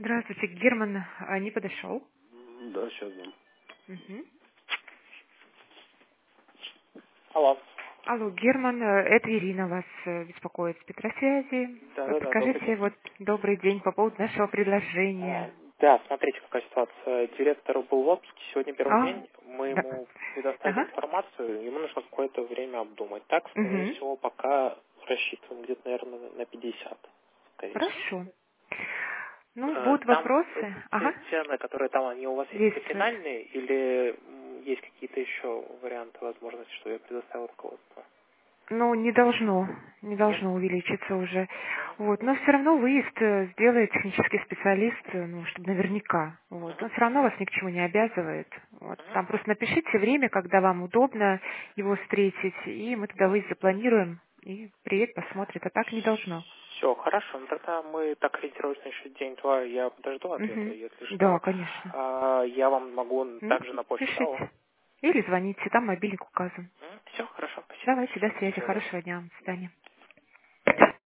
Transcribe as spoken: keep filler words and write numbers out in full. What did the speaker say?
Здравствуйте, Герман а, не подошел. Да, сейчас дам. Мгм. Алло. Алло, Герман, э, это Ирина вас э, беспокоит с Петросвязи. Э, Да-да-да, добрый Подскажите, день. вот, добрый день по поводу нашего А, предложения. да, смотрите, какая ситуация. Директор был в отпуске, сегодня первый А? день. Мы Да. ему предоставили Ага. информацию, ему нужно какое-то время обдумать. Так, скорее Угу. всего, пока рассчитываем где-то, наверное, на пятьдесят, скорее всего. Хорошо. Ну, Э, будут Там э, вопросы. те Ага. цены, которые там, они у вас именно Действует. финальные, или м, есть какие-то еще варианты, возможности, что я предоставил руководству? Ну, не должно, не Нет? должно увеличиться уже. Мгм. Вот, но все равно выезд э, сделает технический специалист, э, ну, чтобы наверняка. Вот. Мгм. Он все равно вас ни к чему не обязывает. Вот. Мгм. Там просто напишите время, когда вам удобно его встретить, и мы тогда выезд запланируем, и приедет, посмотрит, а так не должно. Все, хорошо. Ну тогда мы так ориентировались на еще день-два. Я подожду ответа, Мгм. если Да, что. конечно. А, я вам могу Ну, также на почту, да? пишите. Или звоните, там мобильник указан. Все, хорошо, спасибо Давайте, до большое. До связи, свидания. хорошего дня, до свидания.